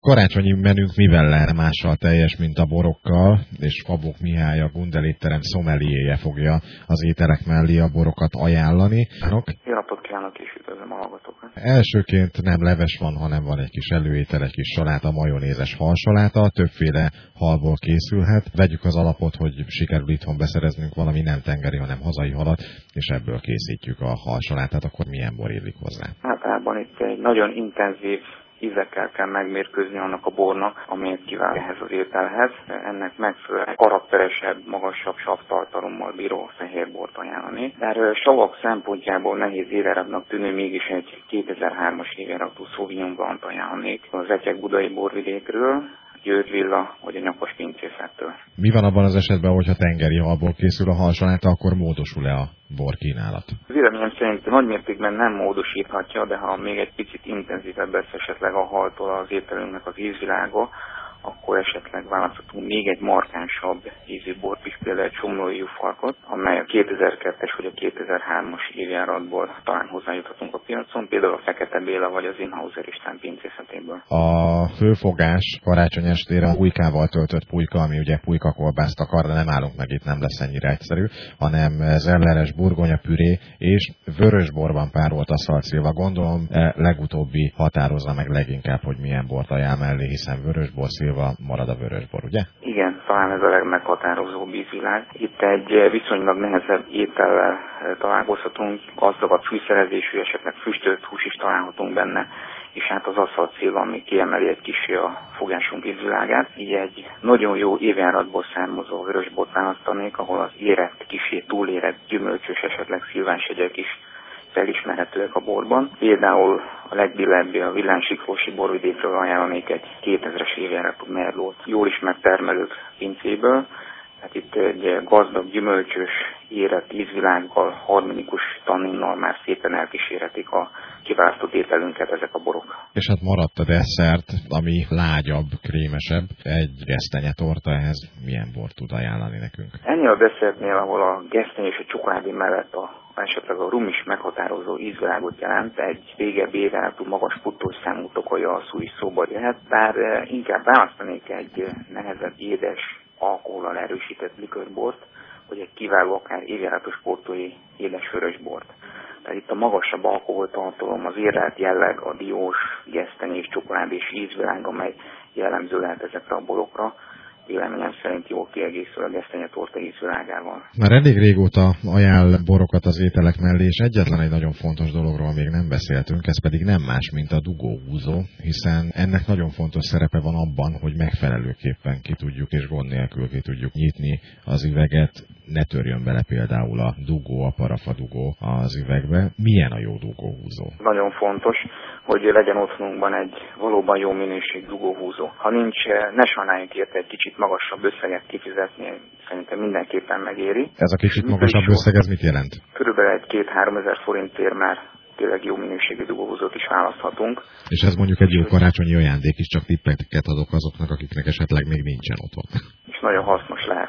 Karácsonyi menünk mivel lenne mással teljes, mint a borokkal, és Kabok Mihály, a Gundel étterem szomeliéje fogja az ételek mellé a borokat ajánlani. Jó napot kívánok, és üdvözlöm a hallgatókat. Elsőként nem leves van, hanem van egy kis előétel, egy kis saláta, majonézes halsaláta, többféle halból készülhet. Vegyük az alapot, hogy sikerül itthon beszereznünk valami nem tengeri, hanem hazai halat, és ebből készítjük a halsalátát, akkor milyen bor illik hozzá? Általában itt egy nagyon intenzív ízekkel kell megmérkőzni annak a bornak, amelyet kíván ehhez az ételhez. Ennek megfelelően karakteresebb, magasabb savtartalommal bíró fehérbort ajánlani. Erről savak szempontjából nehéz éveradnak tűnő, mégis egy 2003-as éveradú Sauvignon Blanc ajánlanék az Etyek-budai borvidékről, Győr-Villa vagy a Nyakas pincészettől. Mi van abban az esetben, hogyha tengeri halból készül a halsaláta, akkor módosul-e a borkínálat? Véleményem szerint nagymértékben nem módosíthatja, de ha még egy picit intenzívebb lesz esetleg a haltól az ételünknek az ízvilága, akkor esetleg választhatunk még egy markánsabb ízű bort is, például egy somlói juhfarkot, amely a 2002-es vagy a 2003-as évjáratból talán hozzájuthatunk a piacon, például a Fekete Béla vagy az Inhauser István pincészetéből. A főfogás karácsony estére a pulykával töltött pulyka, ami ugye pulykakolbászt akar, de nem állunk meg, itt nem lesz ennyire egyszerű, hanem zelleres burgonya püré és vörösborban párolt aszaltszilva. Gondolom legutóbbi határozza meg leginkább, hogy milyen bort ajánl mellé, hiszen vörösbor szilva marad a vörösbor, ugye? Igen, talán ez a legmeghatározóbb ízvilág. Itt egy viszonylag nehezebb étellel találkozhatunk, gazdagabb fűszerezésű, esetleg füstölt hús is találhatunk benne, és hát az aszaltszilva, ami kiemeli egy kicsi a fogásunk ízvilágát. Így egy nagyon jó évjáratból származó vörösbort választanék, ahol az érett, kicsi túlérett, gyümölcsös, esetleg szilvánshegyek is felismerhetőek a borban. Például a legbillebbi a Villánsiklósi borvidékről ajánlanék egy 2000-es évjáratú merlót, jól ismert termelők pincéből. Hát itt egy gazdag, gyümölcsös, érett ízvilággal, harmonikus tanninnal már szépen elkísérhetik a kiválasztott ételünket ezek a borok. És hát maradt a desszert, ami lágyabb, krémesebb. Egy gesztenyetorta, ehhez milyen bort tud ajánlani nekünk? Ennél a desszertnél, ahol a gesztenye és a csokoládé mellett esetleg a rum is meghatározó ízvilágot jelent, egy régebbi évjáratú magas puttós számú tokolya alszú is szóba jöhet, bár inkább választanék egy nehezebb, édes, alkohollal erősített likörbort, vagy egy kiváló, akár évjáratos portói édes vörösbort. Tehát itt a magasabb alkoholtartalom, az érlelt jelleg, a diós, gesztenye és csokoládés ízvilág, amely jellemző lehet ezekre a borokra, véleményem szerint jól kiegészül a gesztenyetorta ízvilágával. Már elég régóta ajánl borokat az ételek mellé, és egyetlen egy nagyon fontos dologról még nem beszéltünk, ez pedig nem más, mint a dugóhúzó, hiszen ennek nagyon fontos szerepe van abban, hogy megfelelőképpen ki tudjuk és gond nélkül ki tudjuk nyitni az üveget, ne törjön bele például a dugó, a parafadugó az üvegbe. Milyen a jó dugóhúzó? Nagyon fontos, hogy legyen otthonunkban egy valóban jó minőség dugóhúzó. Ha nincs, ne sajnáljunk érte egy kicsit magasabb összeget kifizetni, szerintem mindenképpen megéri. Ez a kicsit magasabb összeg, ez mit jelent? Körülbelül egy 2-3 ezer forintért már tényleg jó minőségű dugóhúzót is választhatunk. És ez mondjuk egy jó karácsonyi ajándék is, csak tippeket adok azoknak, akiknek esetleg még nincsen otthon. És nagyon hasznos lehet.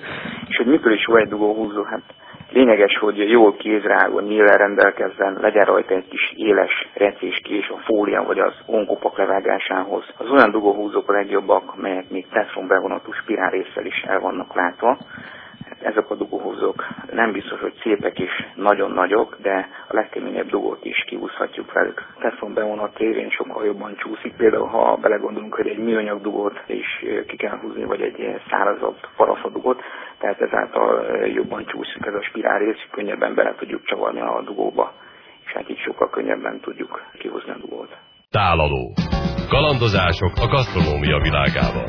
És hogy mitől is jó egy dugóhúzó? Hát lényeges, hogy jól kézreálló nyíllel rendelkezzen, legyen rajta egy kis éles recéskés a fólia vagy az ónkopak levágásához. Az olyan dugóhúzók a legjobbak, melyek még teflonbevonatú spirálrésszel is el vannak látva. Ezek a dugóhúzók nem biztos, hogy szépek és nagyon nagyok, de a legkeményebb dugót is kihúzhatjuk velük. Teflon bevonat révén sokkal jobban csúszik. Például, ha belegondolunk, hogy egy műanyag dugót is ki kell húzni, vagy egy szárazabb parafadugót, tehát ezáltal jobban csúszik ez a spirálrész, könnyebben bele tudjuk csavarni a dugóba, és hát így sokkal könnyebben tudjuk kihúzni a dugót. Tálaló. Kalandozások a gasztronómia világában.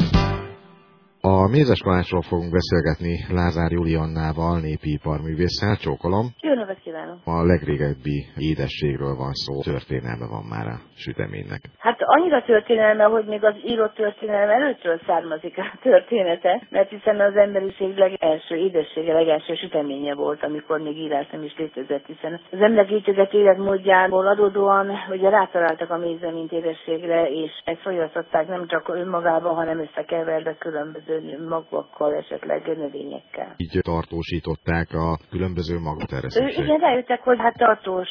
A mézes kalácsról fogunk beszélgetni Lázár Juliannával, népi iparművésszel. Csókolom. Jó napot kívánok! A legrégebbi édességről van szó, történelme van már a süteménynek. Hát annyira történelme, hogy még az írott történelme előttől származik a története, mert hiszen az emberiség legelső édessége, legelső süteménye volt, amikor még írás nem is létezett, hiszen az emberek étkezett életmódjából adódóan, hogy rátaláltak a mézre, mint édességre, és ezt fogyasztották nem csak önmagában, hanem összekeverve különböző különböző magvakkal, esetleg növényekkel. Így tartósították a különböző magteresztését. Igen, rájöttek, hogy hát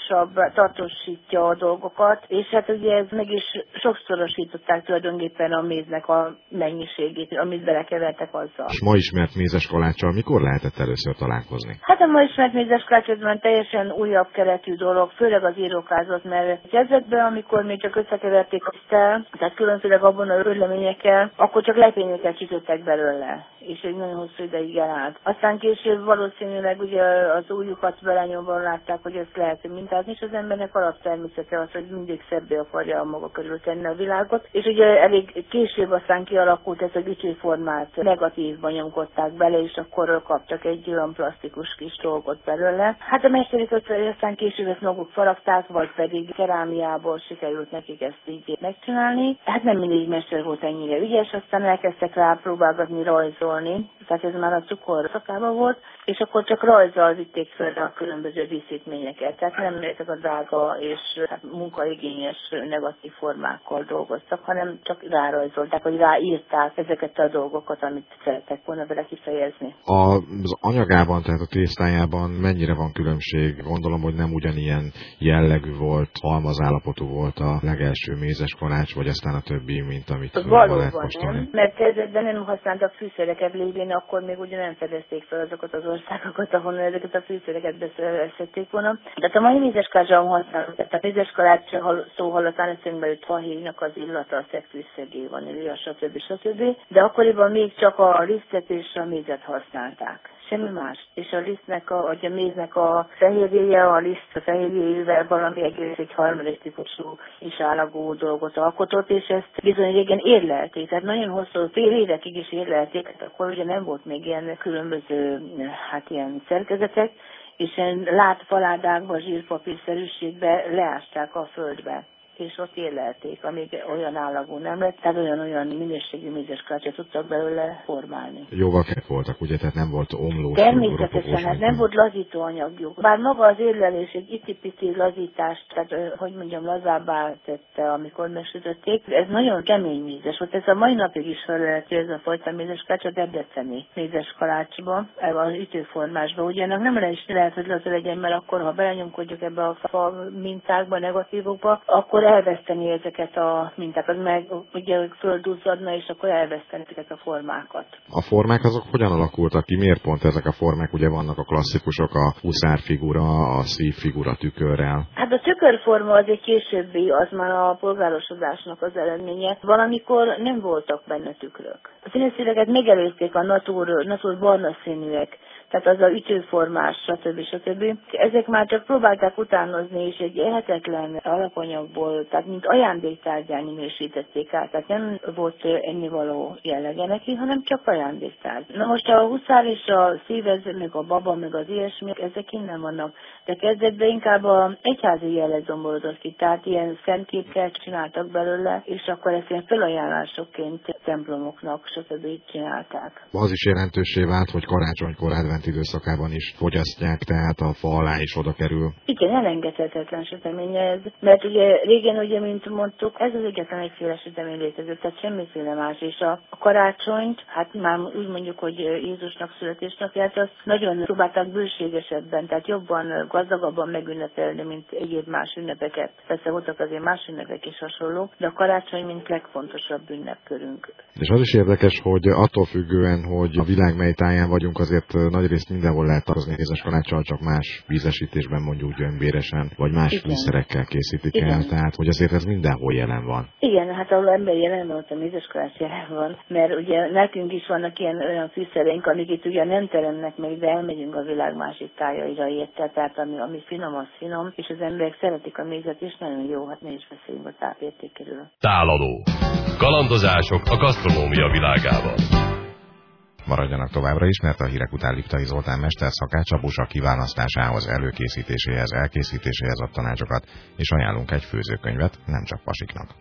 tartósítja a dolgokat, és hát ugye ez meg is sokszorosították tulajdonképpen a méznek a mennyiségét, amit belekevertek azzal. És ma ismert mézes kaláccsal mikor lehetett először találkozni? Hát a ma ismert mézes kalács az már teljesen újabb keretű dolog, főleg az írókázat, mert kezdetben, amikor még csak összekeverték a tisztel, tehát különféle gabona örleményekkel, akkor csak lepényeket sütöttek belőle, és egy nagyon hosszú ideig elállt. Aztán később valószínűleg ugye az ujjukat belenyomva látták, hogy ezt lehet mintázni, és az embernek alaptermészete az, hogy mindig szebbé akarja maga körül tenni a világot, és ugye elég később aztán kialakult ez a ütőformát, negatívban nyomkodták bele, és akkor kaptak egy olyan plastikus kis dolgot belőle. Hát a mesterik aztán később ezt maguk faragták, vagy pedig kerámiából sikerült nekik ezt így megcsinálni. Hát nem mindig mester volt ennyire ügyes, aztán elkezdtek rá próbálgatni, rajzolni, tehát ez már a cukor szakában volt, és akkor csak rajzzal vitték föl a különböző díszítményeket, tehát nem ezek a drága és hát munkaigényes negatív formákkal dolgoztak, hanem csak rárajzolták, vagy ráírták ezeket a dolgokat, amit szerettek volna vele kifejezni. Az anyagában, tehát a tésztájában mennyire van különbség? Gondolom, hogy nem ugyanilyen jellegű volt, halmazállapotú volt a legelső mézes kalács, vagy aztán a többi, mint amit valóban nem, mert kezdetben nem használtak fűszereket lévén, akkor még ugye nem fedezték fel azokat az országokat, ahonnan ezeket a fűszereket beszélhették volna. De a mai mézes kalácsban használunk, tehát a mézes kalács szó hallatán eszünkbe jut fahéjnak az illata, a szegfűszergé, vanília, stb. De akkoriban még csak a lisztet és a mézet használták. Semmi más. És a lisztnek, a méznek a fehérjéje, a liszt a fehérjéjével valami egész egy harmadik típusú is állagú dolgot alkotott, és ezt bizony régen érlelték. Tehát nagyon hosszú, fél évekig is érlelték, hát akkor ugye nem volt még ilyen különböző, hát ilyen szerkezetek, és ilyen látfaládákba, zsírpapírszerűségbe leásták a földbe, és ott érlelték, amíg olyan állagú nem lett, tehát olyan minőségű mézes kalácsot tudtak belőle formálni. Jogakek voltak, ugye, tehát nem volt omlós. Természetesen, hát nem volt lazító anyagjuk. Bár maga az érlelés egy icipici lazítást, tehát hogy mondjam, lazábbá tette, amikor megsütötték. Ez nagyon kemény mézes volt. Ez a mai napig is felelhető ez a fajta mézes kalács a debreceni mézes kalácsba, az ütőformásba. Ugye ennek nem lehet, hogy laza legyen, mert akkor, ha belenyomkodjuk ebbe a fa mintákba, negatívokba, akkor elveszteni ezeket a mintákat, meg ugye földuzzadna, és akkor elveszteni ezeket a formákat. A formák azok hogyan alakultak ki? Miért pont ezek a formák? Ugye vannak a klasszikusok, a huszárfigura, a szívfigura tükörrel. Hát a tükörforma az egy későbbi, az már a polgárosodásnak az eredménye. Valamikor nem voltak benne tükrök. A színeszíneket megelőzték a natur barna színűek, tehát az a ütőformás, stb. Ezek már csak próbálták utánozni, és egy ehetetlen alapanyagból, tehát mint ajándéktárgyán minősítették át, tehát nem volt ennivaló jellege neki, hanem csak ajándéktárgy. Na most a huszár és a szívez, meg a baba, meg az ilyesmik, ezek innen vannak, de kezdetben inkább a egyházi jelleg zomborodott ki, tehát ilyen szentképket csináltak belőle, és akkor ezt ilyen felajánlásokként templomoknak, stb. Csinálták. Az is jelentőssé vált, hogy karácsonykor advent időszakában is fogyasztják, tehát a fa alá is oda kerül. Igen, elengedhetetlen süteménye ez, mert ugye régen, ugye, mint mondtuk, ez az egyetlen egyféle sütemény létezett, tehát semmiféle más, és a karácsonyt, hát már úgy mondjuk, hogy Jézusnak születésnapját, azt nagyon próbálták bőségesebben, tehát jobban, gazdagabban megünnepelni, mint egyéb más ünnepeket. Persze voltak azért más ünnepek is hasonlók, de a karácsony mint legfontosabb ünnepkörünk. És az is érdekes, hogy attól függően, hogy a világ mely táján vagyunk, azért nagyrészt mindenhol lehet tarozni mézes kaláccsal, csak más vízesítésben, mondjuk gyömbéresen, vagy más fűszerekkel készítik el, tehát hogy azért ez mindenhol jelen van. Igen, hát ahol ember jelen van, ott a mézes kalács jelen van, mert ugye nekünk is vannak ilyen olyan fűszereink, amik itt ugye nem teremnek meg, de elmegyünk a világ másik tájaira érte, tehát ami finom, az finom, és az emberek szeretik a mézet, és nagyon jó, hát mi is beszélünk a tápértékéről. Tálaló. Kalandozások a gasztronómia világában. Maradjanak továbbra is, mert a hírek után Liptai Zoltán mesterszakács a busa kiválasztásához, elkészítéséhez adott tanácsokat, és ajánlunk egy főzőkönyvet, nem csak pasiknak.